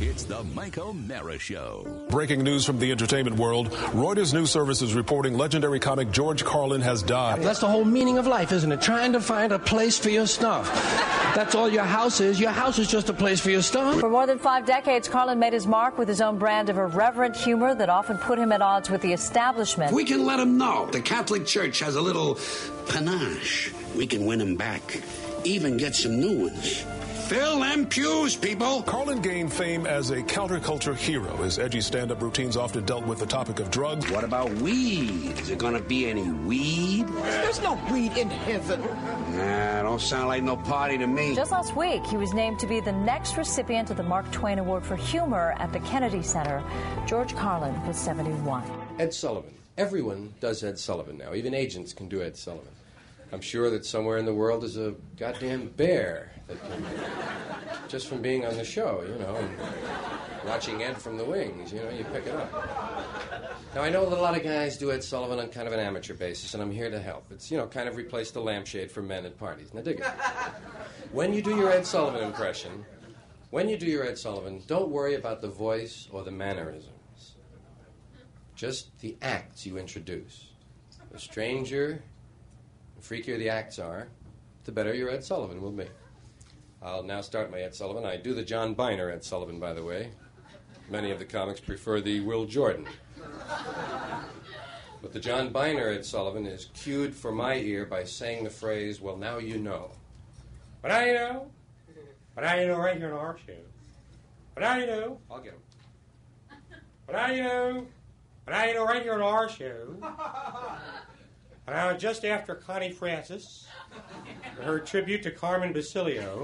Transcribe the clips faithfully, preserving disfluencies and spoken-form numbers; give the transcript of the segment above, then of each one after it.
It's the Mike O'Mara Show. Breaking news from the entertainment world. Reuters News Service is reporting legendary comic George Carlin has died. That's the whole meaning of life, isn't it? Trying to find a place for your stuff. That's all your house is. Your house is just a place for your stuff. For more than five decades, Carlin made his mark with his own brand of irreverent humor that often put him at odds with the establishment. We can let him know the Catholic Church has a little panache. We can win him back. Even get some new ones. Fill them pews, people. Carlin gained fame as a counterculture hero. His edgy stand-up routines often dealt with the topic of drugs. What about weed? Is there going to be any weed? There's no weed in heaven. Nah, don't sound like no party to me. Just last week, he was named to be the next recipient of the Mark Twain Award for Humor at the Kennedy Center. George Carlin was seventy-one. Ed Sullivan. Everyone does Ed Sullivan now. Even agents can do Ed Sullivan. I'm sure that somewhere in the world is a goddamn bear that can, just from being on the show, you know, and watching Ed from the wings, you know, you pick it up. Now, I know that a lot of guys do Ed Sullivan on kind of an amateur basis, and I'm here to help. It's, you know, kind of replace the lampshade for men at parties. Now, dig it. When you do your Ed Sullivan impression, when you do your Ed Sullivan, don't worry about the voice or the mannerisms. Just the acts you introduce. The stranger... The freakier the acts are, the better your Ed Sullivan will be. I'll now start my Ed Sullivan. I do the John Biner Ed Sullivan, by the way. Many of the comics prefer the Will Jordan. But the John Biner Ed Sullivan is cued for my ear by saying the phrase, well, now you know. But now you know. But now you know right here in our show. But now you know. I'll get him. But now you know. But now you know right here in our show. Now, just after Connie Francis, her tribute to Carmen Basilio,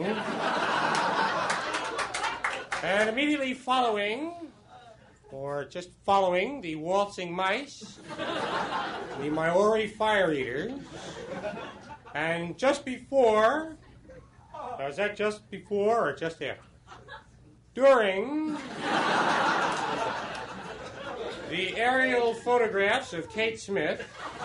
and immediately following, or just following, the Waltzing Mice, the Maori Fire Eaters, and just before, now is that just before or just after? During the aerial photographs of Kate Smith,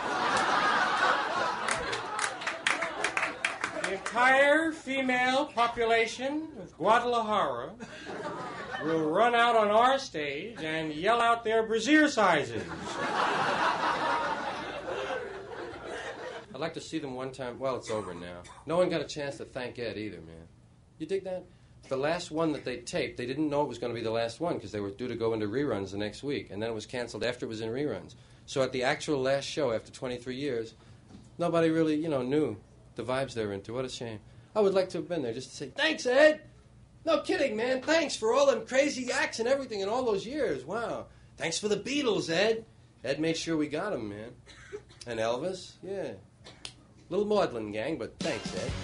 the entire female population of Guadalajara will run out on our stage and yell out their brassiere sizes. I'd like to see them one time. Well, it's over now. No one got a chance to thank Ed either, man. You dig that? The last one that they taped, they didn't know it was going to be the last one because they were due to go into reruns the next week, and then it was canceled after it was in reruns. So at the actual last show, after twenty-three years, nobody really, you know, knew the vibes they were into. What a shame. I would like to have been there just to say, thanks, Ed. No kidding, man. Thanks for all them crazy acts and everything in all those years. Wow. Thanks for the Beatles, Ed. Ed made sure we got them, man. And Elvis, yeah. Little maudlin gang, but thanks, Ed.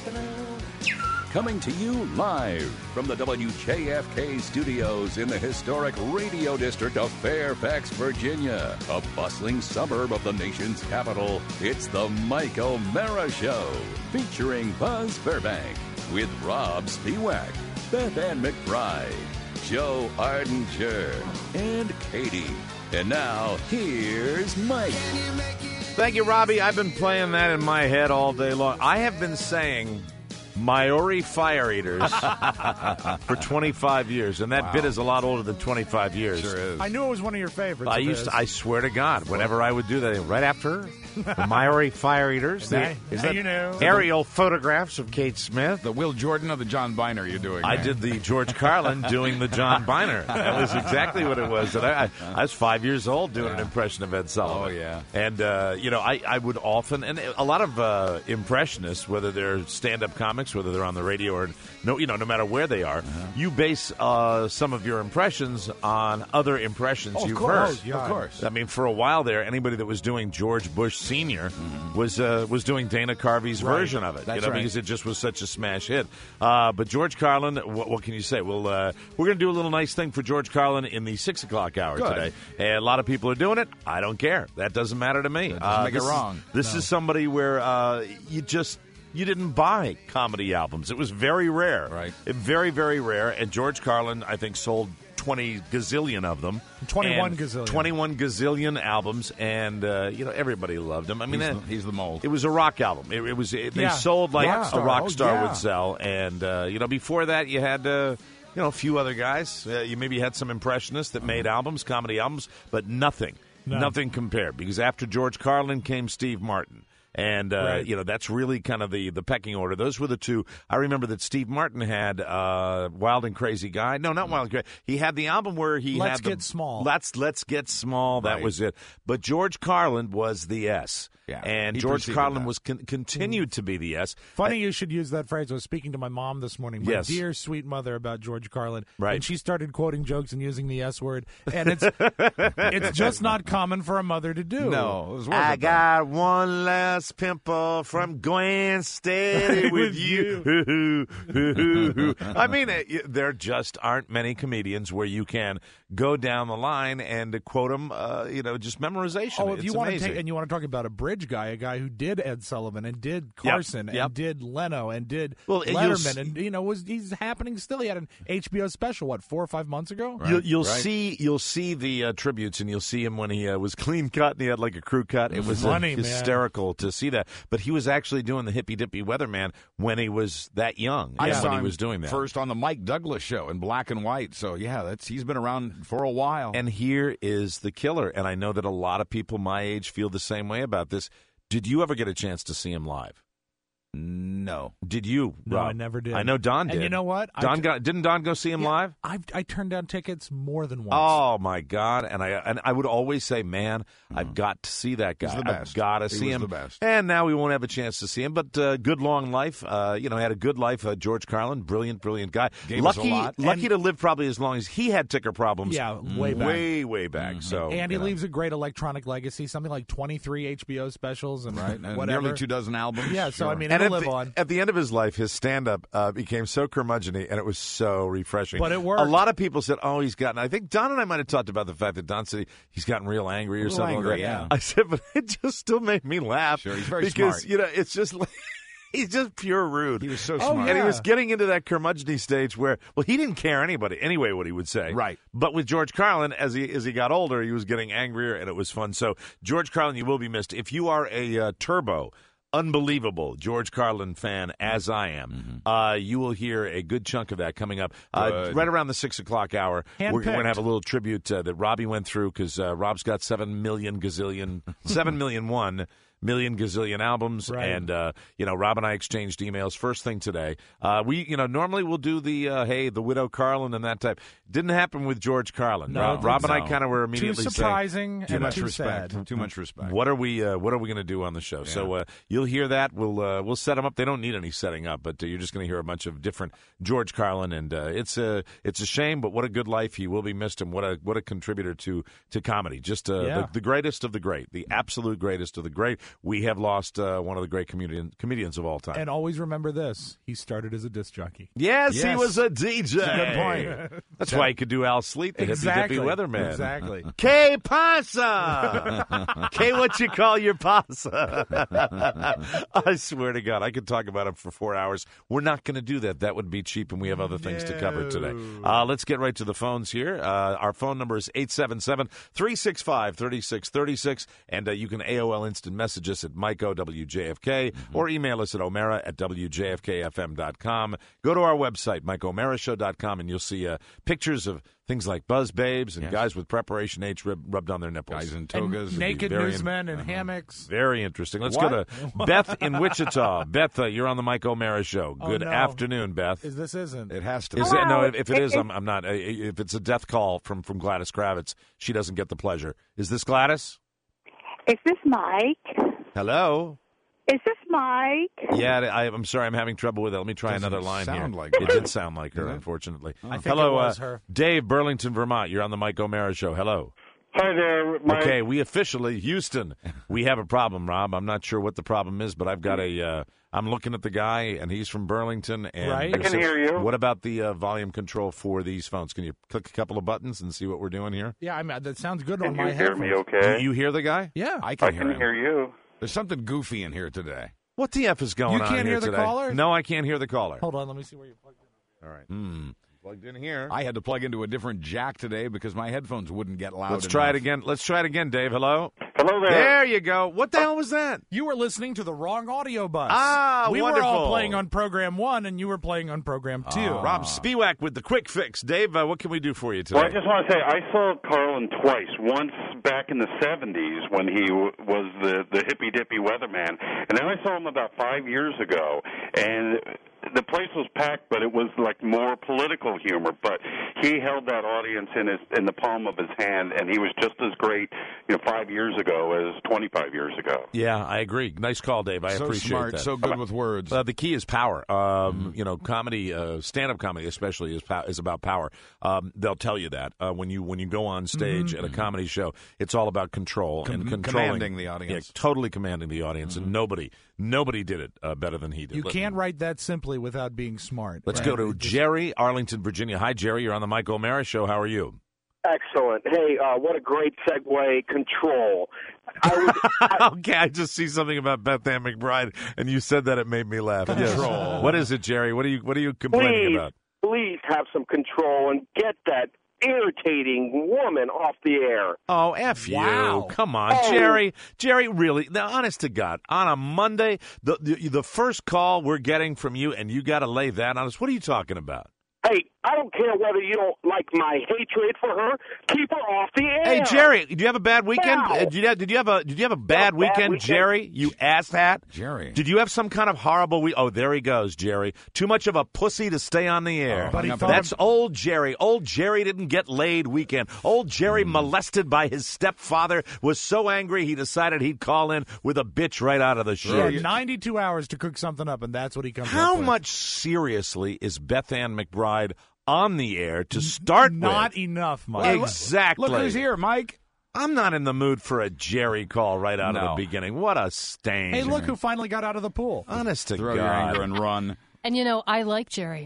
Coming to you live from the W J F K studios in the historic Radio District of Fairfax, Virginia, a bustling suburb of the nation's capital. It's the Mike O'Mara Show, featuring Buzz Burbank with Rob Spiewak, Beth Ann McBride, Joe Ardinger, and Katie. And now, here's Mike. Thank you, Robbie. I've been playing that in my head all day long. I have been saying Maori Fire Eaters for twenty-five years, and that Wow. bit is a lot older than twenty-five years. Sure is. I knew it was one of your favorites. I of used his. to, I swear to God, whenever I would do that, right after the Maori Fire Eaters, the, Hey, is hey, that you know. aerial photographs of Kate Smith. The Will Jordan or the John Biner you're doing? I man? did the George Carlin doing the John Biner. That was exactly what it was. And I, I, I was five years old doing an impression of Ed Sullivan. Oh, yeah. And, uh, you know, I, I would often, and a lot of uh, impressionists, whether they're stand-up comics, whether they're on the radio or, no, you know, no matter where they are, Uh-huh. you base uh, some of your impressions on other impressions Oh, of you've course. heard. Yeah. Of course. I mean, for a while there, anybody that was doing George Bush Senior was uh, was doing Dana Carvey's Right. version of it. That's you know, right. because it just was such a smash hit. Uh, but George Carlin, what, what can you say? Well, uh, we're going to do a little nice thing for George Carlin in the six o'clock hour Good. today. And a lot of people are doing it. I don't care. That doesn't matter to me. That doesn't make it this is- wrong. This No. is somebody where uh, you just. You didn't buy comedy albums. It was very rare. Right. Very, very rare. And George Carlin, I think, sold twenty gazillion of them. twenty-one And gazillion. twenty-one gazillion albums. And, uh, you know, everybody loved him. I mean, He's that- the, he's the mold. it was a rock album. It, it was. It, they Yeah. sold like Rock a star. rock Oh, star yeah. would sell. And, uh, you know, before that, you had... Uh, you know, a few other guys. Uh, you maybe had some impressionists that made albums, comedy albums, but nothing, no. nothing compared. Because after George Carlin came Steve Martin. And, uh, right. you know, that's really kind of the, the pecking order. Those were the two. I remember that Steve Martin had uh, Wild and Crazy Guy. No, not Wild and Crazy. He had the album where he Let's had the, Get Small. Let's Let's Get Small. That right. was it. But George Carlin was the S. Yeah, and George Carlin that. was con- continued to be the S. Funny I, you should use that phrase. I was speaking to my mom this morning, my yes. dear sweet mother, about George Carlin. Right. And she started quoting jokes and using the S word. And it's it's just not common for a mother to do. No. It was I got one last pimple from Gwen steady with you. I mean, it, there just aren't many comedians where you can go down the line and quote them, uh, you know, just memorization. Oh, if it's you want amazing. to take and you want to talk about a bridge guy, a guy who did Ed Sullivan and did Carson yep, yep. and did Leno and did well, Letterman, and you know, was he's happening still. He had an H B O special, what, four or five months ago? Right. You'll, you'll right. see, you'll see the uh, tributes, and you'll see him when he uh, was clean cut and he had like a crew cut. It was funny, uh, hysterical man. to see that. But he was actually doing the hippy dippy weatherman when he was that young. I yeah, saw when he him was doing that first on the Mike Douglas show in black and white. So yeah, that's he's been around for a while. And here is the killer. And I know that a lot of people my age feel the same way about this. Did you ever get a chance to see him live? No. Did you, No, Rob? I never did. I know Don did. And you know what? Don I t- got, didn't Don go see him yeah, live? I I turned down tickets more than once. Oh my God! And I and I would always say, man, mm-hmm. I've got to see that guy. He's the best. I've got to he see was him. The best. And now we won't have a chance to see him. But uh, good long life. Uh, you know, had a good life. Uh, George Carlin, brilliant, brilliant guy. Gave lucky, us a lot. lucky And, to live probably as long as he had ticker problems. Yeah, way back. way, way back. Mm-hmm. So and he you know. leaves a great electronic legacy. Something like twenty-three H B O specials and Right. And whatever. nearly two dozen albums. Yeah. So Sure. I mean, And it'll at live the, on. at the end of his life, his stand-up uh, became so curmudgeon-y, and it was so refreshing. But it worked. A lot of people said, oh, he's gotten... I think Don and I might have talked about the fact that Don said he, he's gotten real angry or little something angry, like that. yeah. I said, but it just still made me laugh. Sure, he's very because, smart. you know, it's just like... He's just pure rude. He was so Oh, smart. And he yeah. was getting into that curmudgeon stage where, well, he didn't care anybody anyway what he would say. Right. But with George Carlin, as he as he got older, he was getting angrier, and it was fun. So, George Carlin, you will be missed. If you are a uh, turbo, unbelievable George Carlin fan, as I am, mm-hmm. uh, you will hear a good chunk of that coming up uh, right around the six o'clock hour. Handpicked. We're going to have a little tribute uh, that Robbie went through because uh, Rob's got seven million gazillion, seven million one. million gazillion albums, right. and uh, you know, Rob and I exchanged emails first thing today. Uh, we, you know, normally we'll do the uh, hey, the Widow Carlin and that type. Didn't happen with George Carlin. No, Rob, Rob and I no. kind of were immediately Too surprising saying, Too and much too respect. sad. Too much respect. What are we? Uh, what are we going to do on the show? Yeah. So uh, you'll hear that. We'll uh, we'll set them up. They don't need any setting up, but uh, you're just going to hear a bunch of different George Carlin, and uh, it's a it's a shame, but what a good life. He will be missed, and what a what a contributor to to comedy. Just uh, Yeah. the, the greatest of the great, the absolute greatest of the great. We have lost uh, one of the great comedian, comedians of all time. And always remember this: he started as a disc jockey. Yes, Yes. he was a D J. That's a good point. That's why he could do Al Sleet, the Exactly. hippy dippy weatherman. Exactly. K pasa. K, what you call your pasa? I swear to God, I could talk about him for four hours. We're not going to do that. That would be cheap, and we have other things to cover today. Uh, let's get right to the phones here. Uh, our phone number is eight seven seven, three six five, three six three six, and uh, you can A O L instant message us at Mike O W J F K, mm-hmm. or email us at O'Mara at W J F K F M dot com. Go to our website, Mike O'Mara Show dot com, and you'll see uh, pictures of things like Buzz Babes and Yes. guys with Preparation H rib, rubbed on their nipples. Guys in And togas. naked very- newsmen in hammocks. Very interesting. Let's What? go to Beth in Wichita. Beth, uh, you're on the Mike O'Mara Show. Oh, Good no. afternoon, Beth. Is this isn't? It has to Is be. it, no, Hello. if, if it is, It- I'm, I'm not. Uh, If it's a death call from, from Gladys Kravitz, she doesn't get the pleasure. Is this Gladys? Is this Mike? Hello? Is this Mike? Yeah, I, I'm sorry. I'm having trouble with it. Let me try Doesn't another line sound here. like it her. did sound like her, Yeah. unfortunately. I think Hello, it was uh, her. Dave, Burlington, Vermont. You're on the Mike O'Mara Show. Hello. Hi there, Mike. Okay, we officially, Houston, we have a problem, Rob. I'm not sure what the problem is, but I've got a, uh, I'm looking at the guy, and he's from Burlington. And Right. I can hear you. What about the uh, volume control for these phones? Can you click a couple of buttons and see what we're doing here? Yeah, I mean that sounds good Can on you my hear headphones. me okay? Do you hear the guy? Yeah. I can, I hear, can him. hear you. There's something goofy in here today. What the F is going You on can't here hear the today? caller? No, I can't hear the caller. Hold on, let me see where you plugged in. All right. Hmm. Plugged in here. I had to plug into a different jack today because my headphones wouldn't get loud Let's enough. try it again. Let's try it again, Dave. Hello? Hello there. There you go. What the hell was that? You were listening to the wrong audio bus. Ah, we wonderful. were all playing on program one, and you were playing on program two. Uh, Rob Spiewak with the quick fix. Dave, uh, what can we do for you today? Well, I just want to say I saw Carlin twice. Once back in the seventies when he w- was the, the hippy-dippy weatherman, and then I saw him about five years ago, and the place was packed, but it was like more political humor. But he held that audience in his in the palm of his hand, and he was just as great, you know, five years ago as twenty-five years ago. Yeah, I agree. Nice call, Dave. I so appreciate smart, that. so good with words. Uh, the key is power. Um, mm-hmm. You know, comedy, uh, stand-up comedy especially is pow- is about power. Um, they'll tell you that uh, when you when you go on stage mm-hmm. at a comedy show, it's all about control Com- and controlling commanding the audience. Yeah, totally commanding the audience, mm-hmm. and nobody nobody did it uh, better than he did. You Let can't me. write that simply without being smart. Let's right? go to Jerry, Arlington, Virginia. Hi, Jerry. You're on the Mike O'Mara Show. How are you? Excellent. Hey, uh, what a great segue. Control. I was, I, okay, I just see something about Beth Ann McBride, and you said that it made me laugh. Control. Yes. What is it, Jerry? What are you What are you complaining please, about? Please have some control and get that irritating woman off the air. Oh, F you. Wow. Come on, oh. Jerry. Jerry, really, now, honest to God, on a Monday, the, the the first call we're getting from you, and you got to lay that on us. What are you talking about? Hey, I don't care whether you don't like my hatred for her. Keep her off the air. Hey, Jerry, did you have a bad weekend? Wow. Uh, Did you have, did you have a Did you have a bad, bad weekend, weekend? Jerry? You asshat. Jerry. Did you have some kind of horrible week? Oh, there he goes, Jerry. Too much of a pussy to stay on the air. Oh, but he thought- That's old Jerry. Old Jerry didn't get laid weekend. Old Jerry, Hmm. molested by his stepfather, was so angry he decided he'd call in with a bitch right out of the He show. had ninety-two hours to cook something up, and that's what he comes How up with. much seriously is Beth Ann McBride on the air to start Not with? enough, Mike. Exactly. Look who's here, Mike. I'm not in the mood for a Jerry call right out No. of the beginning. What a stain. Hey, look who finally got out of the pool. Honest to Throw God. your anger and run. And, you know, I like Jerry.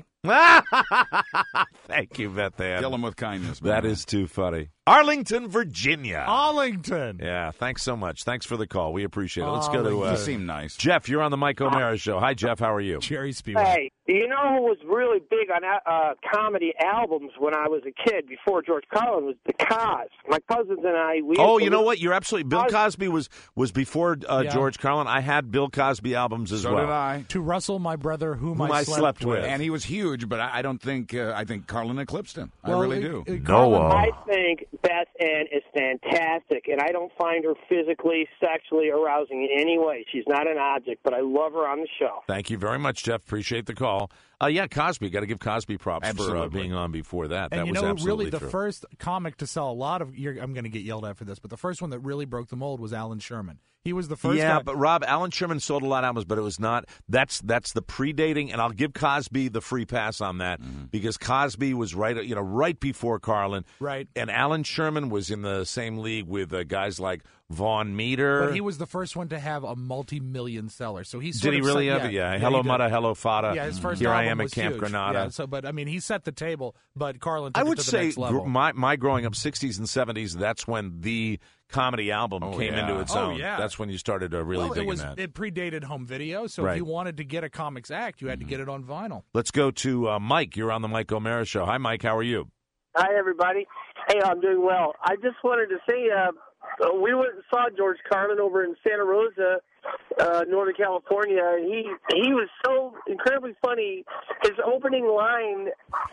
Thank you, Beth Ann. Kill him with kindness. That man. is too funny. Arlington, Virginia. Arlington. Yeah, thanks so much. Thanks for the call. We appreciate it. Let's go to You uh, seem nice. Jeff. You're on the Mike O'Mara Show. Hi, Jeff. How are you? Jerry Spiewak. Hey, you know who was really big on uh, comedy albums when I was a kid before George Carlin was the Cos. My cousins and I. We Oh, used to you know listen- what? You're absolutely. Bill Cosby was was before uh, Yeah. George Carlin. I had Bill Cosby albums as So well. did I. To Russell, my brother, whom, Whom I slept with. And he was huge, but I I don't think uh, I think Carlin eclipsed him. Well, I really it- do. it- Noah. I think Beth Ann is fantastic, and I don't find her physically, sexually arousing in any way. She's not an object, but I love her on the show. Thank you very much, Jeff. Appreciate the call. Uh, yeah, Cosby. Got to give Cosby props for uh, Absolutely. being on before that. And that you was know, absolutely really, the true. first comic to sell a lot of. You're, I'm going to get yelled at for this, but the first one that really broke the mold was Alan Sherman. He was the first. Yeah, guy. but Rob, Alan Sherman sold a lot of albums, but it was not. That's that's the predating, and I'll give Cosby the free pass on that because Cosby was right, you know, right before Carlin, Right. And Alan Sherman was in the same league with uh, guys like Vaughn Meter. But he was the first one to have a multi-million seller. So he Did sort he of really set, have it? yeah, Yeah. yeah, Hello, he did. Mutta, Hello, Fada. Yeah, his first Here I album am at was Camp huge. Granada. Yeah, so, but I mean, he set the table. But Carlin took I would it to the say next level. gr- my my growing up sixties and seventies. That's when the comedy album Oh, came yeah. into its Oh, own. yeah. That's when you started uh, really well, it digging was that. it predated home video, so Right. if you wanted to get a comics act, you had to get it on vinyl. Let's go to uh, Mike. You're on the Mike O'Mara Show. Hi, Mike. How are you? Hi, everybody. Hey, I'm doing well. I just wanted to say uh, we went and saw George Carlin over in Santa Rosa, uh, Northern California. He he was so incredibly funny. His opening line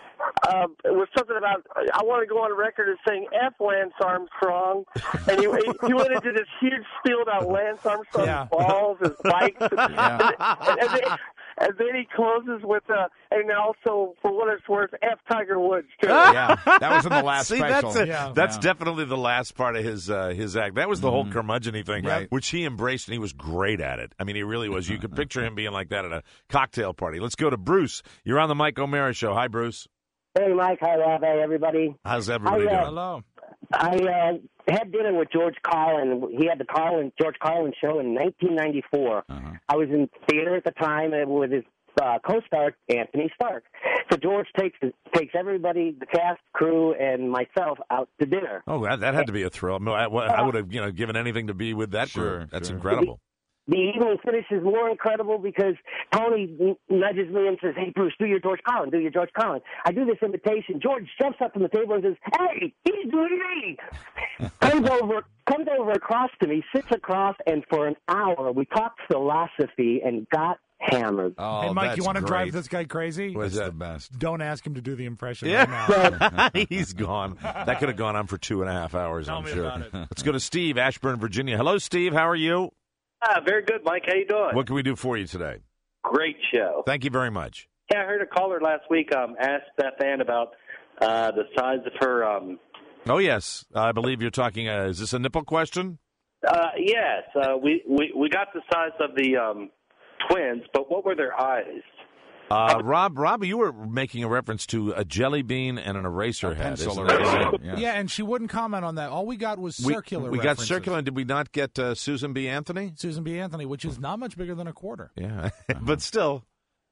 uh, was something about, I want to go on record as saying F Lance Armstrong. And he, he went into this huge spiel about Lance Armstrong's Yeah. balls, his bikes. Yeah. And, and, then, and then he closes with, uh, and also, for what it's worth, F Tiger Woods, too. Yeah, that was in the last See, special. that's a, Yeah. that's Yeah. definitely the last part of his uh, his act. That was the whole curmudgeon-y thing, Right. which he embraced, and he was great at it. I mean, he really was. You could picture him being like that at a cocktail party. Let's go to Bruce. You're on the Mike O'Mara Show. Hi, Bruce. Hey, Mike. Hi, Rob. Hey, everybody. How's everybody Hi, uh, doing? Hello. I uh, had dinner with George Carlin. He had the Carlin George Carlin show in nineteen ninety-four. Uh-huh. I was in theater at the time with his uh, co-star Anthony Stark. So George takes takes everybody, the cast, crew, and myself out to dinner. Oh, that, that had to be a thrill. No, I, I would have you know given anything to be with that Sure, group. That's sure. incredible. the evening finish is more incredible because Tony nudges me and says, "Hey, Bruce, do your George Carlin, do your George Carlin." I do this imitation. George jumps up from the table and says, "Hey, he's doing me." comes over, comes over across to me, sits across, and for an hour we talked philosophy and got hammered. Oh, hey, Mike, you want to drive this guy crazy? That's the best. Don't ask him to do the impression Yeah. right now. He's gone. That could have gone on for two and a half hours, Tell I'm me sure. about it. Let's go to Steve, Ashburn, Virginia. Hello, Steve. How are you? Ah, very good, Mike. How you doing? What can we do for you today? Great show. Thank you very much. Yeah, I heard a caller last week um, ask Beth Ann about uh, the size of her. Um, Oh, yes. I believe you're talking. Uh, is this a nipple question? uh, yes, uh, we, we we got the size of the um, twins, but what were their eyes? Uh, Rob, Rob, you were making a reference to a jelly bean and an eraser head. pencil isn't it? eraser, yeah. Yeah, and she wouldn't comment on that. All we got was We- circular We, got references. circular. Did we not get uh, Susan B. Anthony? Susan B. Anthony, which is not much bigger than a quarter. Yeah, but still.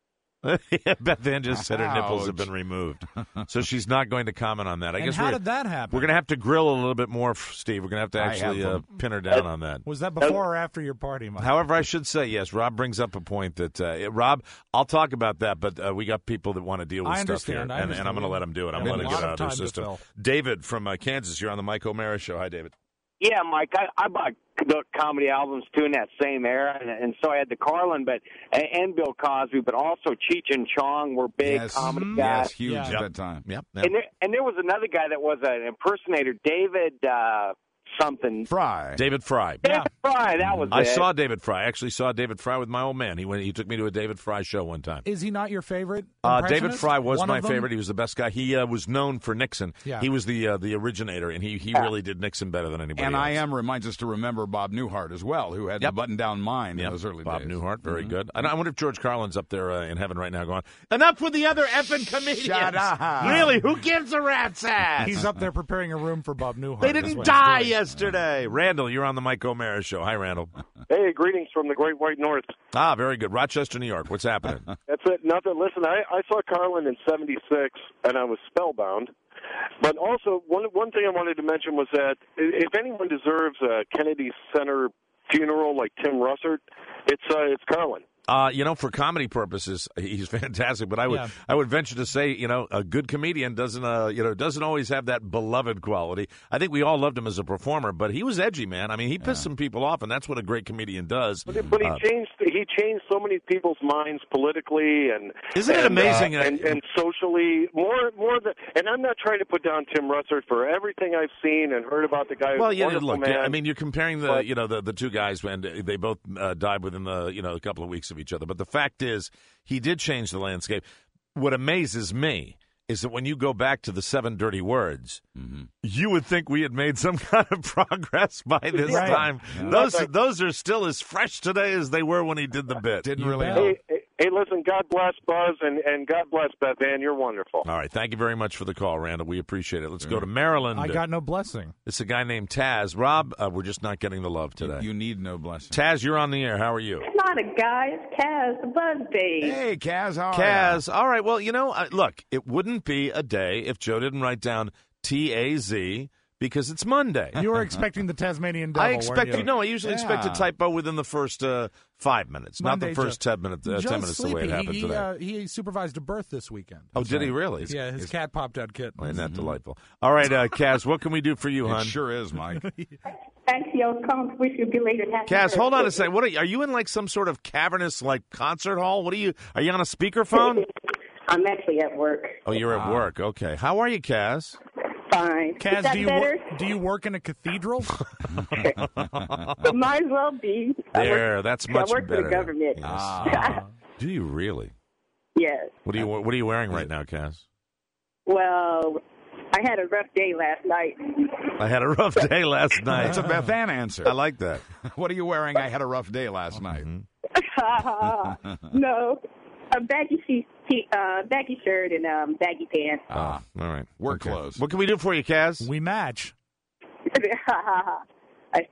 Beth Ann just said her nipples have been removed, so she's not going to comment on that. I And guess how we're, did that happen? We're going to have to grill a little bit more, Steve. We're going to have to I actually have uh, them. pin her down on that. Was that before or after your party, Mike? However, I should say yes. Rob brings up a point that uh, Rob. I'll talk about that, but uh, we got people that want to deal with I stuff here, understand, I and, and I'm understand. going to let them do it. I'm We have going to a get lot out of of their time to system. fill. David from uh, Kansas, you're on the Mike O'Mara show. Hi, David. Yeah, Mike, I, I bought the comedy albums too in that same era, and, and so I had the Carlin, but and, and Bill Cosby, but also Cheech and Chong were big Yes, comedy mhm. guys. Yes, huge Yeah. at Yep. that time. Yep. yep. And there, and there was another guy that was an impersonator, David uh, something. Fry. David Fry. David Fry, that was I it. saw David Fry. I actually saw David Fry with my old man. He went. He took me to a David Fry show one time. Is he not your favorite? Uh, David impressionist? Fry was One my of them? favorite. He was the best guy. He uh, was known for Nixon. Yeah. He was the uh, the originator, and he, he really did Nixon better than anybody And else. I am reminds us to remember Bob Newhart as well, who had the Yep. button-down mind Yep. in those early Bob days. Newhart, very Mhm. good. I, I wonder if George Carlin's up there uh, in heaven right now going, enough with the other effing comedians. Shut up. Really, who gives a rat's ass? He's up there preparing a room for Bob Newhart. They That's didn't what he's die doing. yesterday. Randall, you're on the Mike O'Mara show. Hi, Randall. Hey, greetings from the Great White North. Ah, very good. Rochester, New York. What's happening? That's it. Nothing. Listen, I, I saw Carlin in seventy-six, and I was spellbound. But also, one one thing I wanted to mention was that if anyone deserves a Kennedy Center funeral like Tim Russert, it's uh, it's Carlin. Uh, you know, for comedy purposes, he's fantastic. But I would, Yeah. I would venture to say, you know, a good comedian doesn't, uh, you know, doesn't always have that beloved quality. I think we all loved him as a performer, but he was edgy, man. I mean, he pissed some people off, and that's what a great comedian does. But, but he Uh, changed he changed so many people's minds politically and Isn't it and, amazing? uh, and, and socially more more than. And I'm not trying to put down Tim Russert for everything I've seen and heard about the guy. Well, He's a yeah, wonderful look, man. I mean, you're comparing the, But- you know, the, the two guys, and they both uh, died within the, you know, a couple of weeks of each other. But the fact is, he did change the landscape. What amazes me is that when you go back to the seven dirty words, Mm-hmm. you would think we had made some kind of progress by this Right. time. Yeah. Those Right. those are still as fresh today as they were when he did the bit. Didn't You really bet. know. Hey, hey, hey, listen, God bless Buzz, and, and God bless Beth Ann. You're wonderful. All right, thank you very much for the call, Randall. We appreciate it. Let's go to Maryland. I got no blessing. It's a guy named Taz. Rob, uh, we're just not getting the love today. You need no blessing. Taz, you're on the air. How are you? It's not a guy, it's Kaz, the Buzz Babe. Hey, Kaz, how are Kaz. All right. Well, you know, uh, look, it wouldn't be a day if Joe didn't write down T A Z because it's Monday. You were expecting the Tasmanian devil. I expect weren't you? No, I usually expect a Yeah. typo within the first uh, five minutes, Monday, not the first Joe. ten minutes. Uh, Joe's ten minutes the way it sleepy. happened he, today. Uh, he supervised a birth this weekend. oh, did he really? Yeah, his cat popped out kitten. Oh, isn't that delightful? All right, uh, Kaz, what can we do for you, It hon? sure is, Mike. Actually, I was calling to wish you a belated happy Kaz, hold on a birthday. second. What are you, are you in like some sort of cavernous like concert hall? What are you? Are you on a speakerphone? I'm actually at work. Oh, you're at work. Okay. How are you, Kaz? Fine. Is Kaz, that do you better? wor- do you work in a cathedral? It might as well be. I There, work- that's much I work better. for the government. Yes. Do you really? Yes. What are you What are you wearing right now, Kaz? Well, I had a rough day last night. I had a rough day last night. That's a Beth Ann answer. I like that. What are you wearing? I had a rough day last night. No. A baggy, she, she, uh, baggy shirt and um, baggy pants. Ah, all right. Work Okay. clothes. What can we do for you, Kaz? We match. I,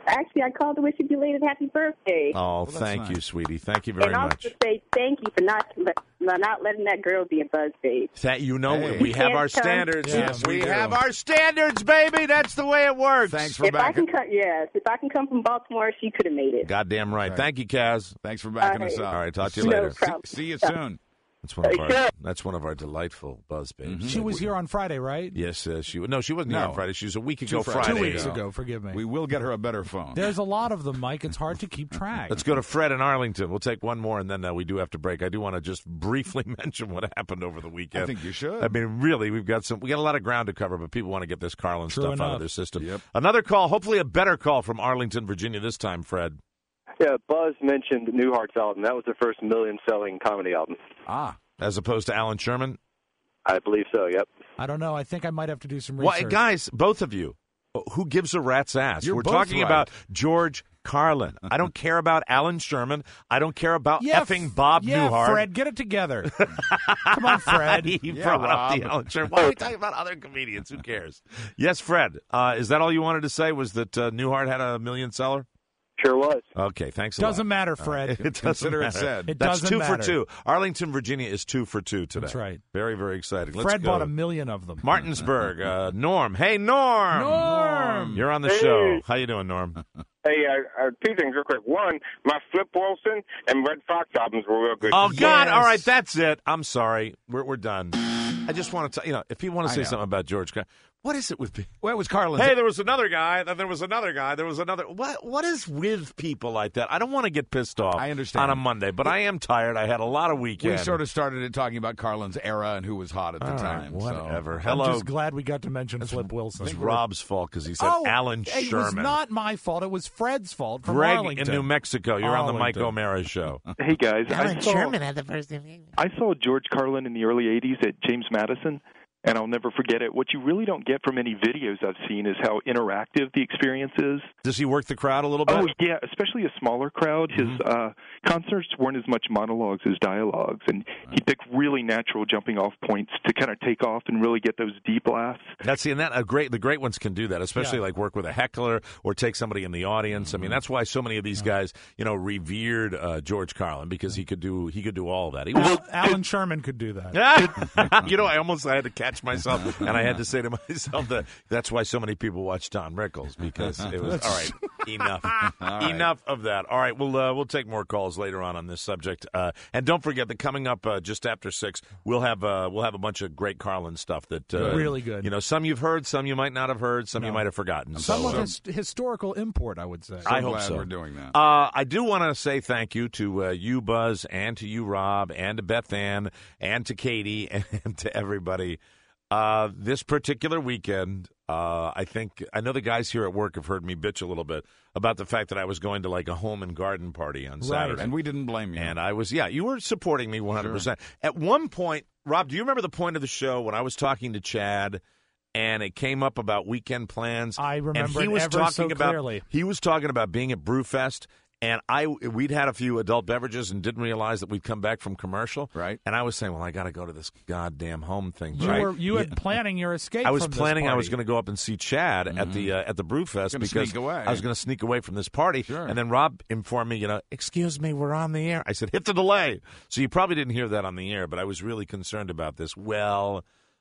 Actually, I called to wish you a belated happy birthday. Oh, thank nice. you, sweetie. Thank you very and also much. to say thank you for not not letting that girl be a buzz babe. That you know, Hey. we You have can't our come- standards. Yeah, yes, we we do. have our standards, baby. That's the way it works. Thanks for If I backing. can come, yes, if I can come from Baltimore, she could have made it. Goddamn right. Right. Thank you, Kaz. Thanks for backing All us right. up. All right, talk to you No later. problem. See, see you soon. That's one of Hey, our. sure. That's one of our delightful buzz babes. She was here on Friday, right? Yes, uh, she. No, she wasn't here No. on Friday. She was a week Two ago Fridays Friday. Two weeks ago. ago, forgive me. We will get her a better phone. There's a lot of them, Mike. It's hard to keep track. Let's go to Fred in Arlington. We'll take one more, and then uh, we do have to break. I do want to just briefly mention what happened over the weekend. I think you should. I mean, really, we've got some. We got a lot of ground to cover, but people want to get this Carlin True stuff out enough. of their system. Yep. Another call, hopefully a better call from Arlington, Virginia this time, Fred. Yeah, Buzz mentioned Newhart's album. That was their first million-selling comedy album. Ah. As opposed to Alan Sherman. I believe so, yep. I don't know. I think I might have to do some Well, research. guys, both of you, who gives a rat's ass? You're We're both talking right. about George Carlin. I don't care about Alan Sherman. I don't care about yeah, effing Bob yeah, Newhart. Fred, get it together. Come on, Fred. he Yeah, brought up Rob. the Alan Sherman. Why are we talking about other comedians? Who cares? Yes, Fred. Uh, is that all you wanted to say? Was that uh, Newhart had a million seller? Sure was. Okay, thanks a Doesn't lot. matter, Fred. It doesn't Consider it matter. said. It That's doesn't two matter. for two. Arlington, Virginia is two for two today. That's right. Very, very exciting. Let's Fred go. bought a million of them. Martinsburg. Uh, Norm. Hey, Norm. Norm. You're on the Hey. show. How you doing, Norm? Hey, uh, uh, two things real quick. One, my Flip Wilson and Red Fox albums were real good. Oh, God. Yes. All right, that's it. I'm sorry. We're we're done. I just want to, you know, if people want to I say know. something about George Carlin, what is it with people? Well, it was Carlin's. Hey, there was another guy, then there was another guy, there was another. What What is with people like that? I don't want to get pissed off I understand. on a Monday, but I am tired. I had a lot of weekend. we sort of started it talking about Carlin's era and who was hot at the All time. right, whatever. So. Hello. I'm just glad we got to mention Flip Wilson. It's Rob's fault because he said oh, Alan it Sherman. was not my fault. It was Fred's fault from Greg Arlington. in New Mexico. You're on the Mike Arlington. O'Mara show. Hey, guys. I saw, had the first name. I saw George Carlin in the early eighties at James Madison, and I'll never forget it. What you really don't get from any videos I've seen is how interactive the experience is. Does he work the crowd a little bit? Oh, yeah, especially a smaller crowd. His Mm-hmm. uh, concerts weren't as much monologues as dialogues, and he picked really natural jumping-off points to kind of take off and really get those deep laughs. That's and that a great the great ones can do that, especially Yeah. like work with a heckler or take somebody in the audience. I mean, that's why so many of these guys, you know, revered uh, George Carlin because he could do he could do all of that. He was, Al- Alan Sherman could do that. you know, I almost I had to catch myself and I had to say to myself that that's why so many people watch Don Rickles because it was all right. Enough, All right. enough of that. All right, we'll uh, we'll take more calls later on on this subject, uh, and don't forget that coming up uh, just after six, we'll have uh, we'll have a bunch of great Carlin stuff that uh, Really good. You know, some you've heard, some you might not have heard, some you might have forgotten. Some so, of uh, his historical import, I would say. I hope glad so. we're doing that. Uh, I do want to say thank you to uh, you, Buzz, and to you, Rob, and to Beth Ann, and to Katie, and to everybody. Uh, this particular weekend, uh, I think I know the guys here at work have heard me bitch a little bit about the fact that I was going to like a home and garden party on Saturday, And we didn't blame you. and I was yeah, you were supporting me one hundred percent. At one point, Rob, do you remember the point of the show when I was talking to Chad? And it came up about weekend plans. I remember and he it was ever talking so about, clearly. He was talking about being at Brewfest, and I we'd had a few adult beverages and didn't realize that we'd come back from commercial. Right. And I was saying, well, I got to go to this goddamn home thing. You right? were you were Yeah. planning your escape. I was from this planning I was party. going to go up and see Chad at the uh, at the Brewfest Gonna because sneak away. I was going to sneak away from this party. Sure. And then Rob informed me, you know, excuse me, we're on the air. I said, hit the delay. So you probably didn't hear that on the air, but I was really concerned about this. Well,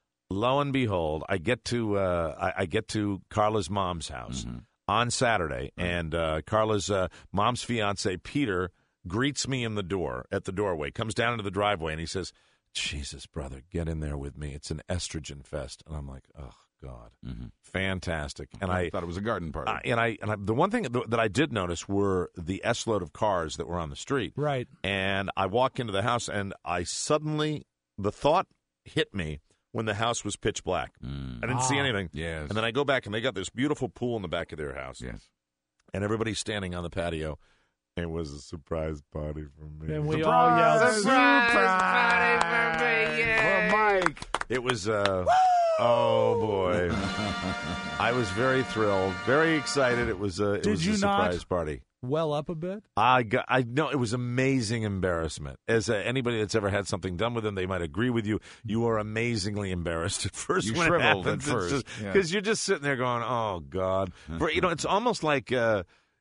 lo and behold, I get to uh, I, I get to Carla's mom's house Mm-hmm. on Saturday, and uh, Carla's uh, mom's fiance Peter greets me in the door at the doorway. Comes down into the driveway, and he says, "Jesus, brother, get in there with me. It's an estrogen fest." And I'm like, "Oh God, fantastic!" And I, I thought it was a garden party. uh, and I and I, the one thing that that I did notice were the S load of cars that were on the street. Right. And I walk into the house, and I suddenly the thought hit me when the house was pitch black. I didn't see Ah. anything. Yes. And then I go back, and they got this beautiful pool in the back of their house. Yes. And everybody's standing on the patio. It was a surprise party for me. And we all yelled, Surprise party for me, yeah. For Mike. It was, uh, oh, boy. I was very thrilled, very excited. It was, uh, it Did was you a not? surprise party. well up a bit? I got, I know it was amazing embarrassment. As uh, anybody that's ever had something done with them, they might agree with you. You are amazingly embarrassed at first. You when it shriveled happens, at first, because yeah. you're just sitting there going, "Oh God!" For, you know, it's almost like. Uh,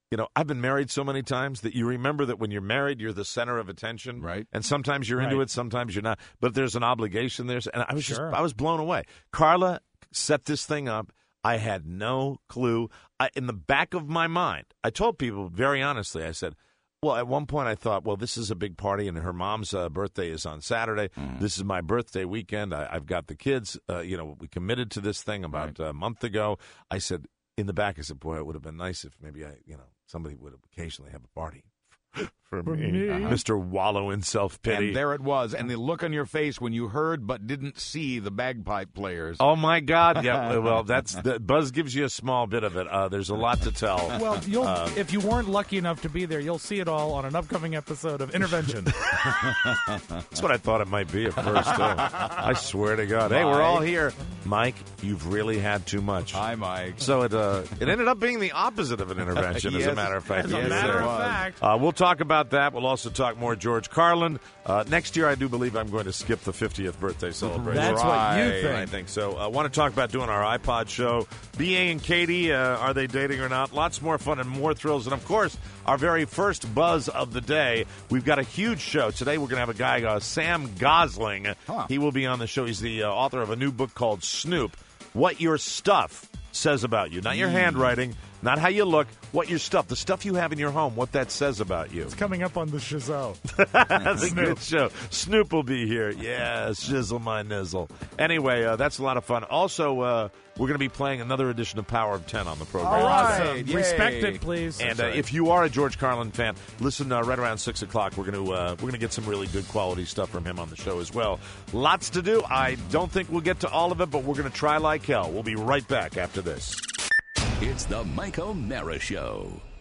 You know, I've been married so many times that you remember that when you're married, you're the center of attention. Right. And sometimes you're into Right. it, sometimes you're not. But there's an obligation there. And I was Sure. just, I was blown away. Carla set this thing up. I had no clue. I, in the back of my mind, I told people very honestly, I said, well, at one point I thought, well, this is a big party, and her mom's uh, birthday is on Saturday. Mm. This is my birthday weekend. I, I've got the kids. Uh, you know, we committed to this thing about right. a month ago. I said, in the back, I said, boy, it would have been nice if maybe I, you know, somebody would occasionally have a party for, For me. me. Uh-huh. Mister Wallow in self-pity. And there it was. And the look on your face when you heard but didn't see the bagpipe players. Oh, my God. Yeah, well, that's the, Buzz gives you a small bit of it. Uh, there's a lot to tell. Well, you'll Uh, if you weren't lucky enough to be there, you'll see it all on an upcoming episode of Intervention. That's what I thought it might be at first, too. I swear to God. Hey, we're all here. Mike, you've really had too much. Hi, Mike. So it uh, it ended up being the opposite of an intervention, as a Yes, matter of fact. As a Yes, matter it of was. fact. Uh, we'll talk about that. We'll also talk more George Carlin. Uh, next year, I do believe I'm going to skip the fiftieth birthday celebration. That's what you think. I think so. I want to talk about doing our iPod show. B A and Katie, uh, are they dating or not? Lots more fun and more thrills. And, of course, our very first buzz of the day. We've got a huge show. Today, we're going to have a guy, uh, Sam Gosling. Huh. He will be on the show. He's the uh, author of a new book called Snoop, What Your Stuff Says About You. Not your handwriting, not how you look, what your stuff, the stuff you have in your home, what that says about you. It's coming up on the Shizzo. That's a good show. Snoop will be here. Yeah, shizzle my nizzle. Anyway, uh, that's a lot of fun. Also, uh, we're going to be playing another edition of Power of ten on the program. All right. Awesome. Yay. Respect it, please. And uh, if you are a George Carlin fan, listen uh, right around six o'clock. We're going to uh, we're going to get some really good quality stuff from him on the show as well. Lots to do. I don't think we'll get to all of it, but we're going to try like hell. We'll be right back after this. It's the Mike O'Mara Show.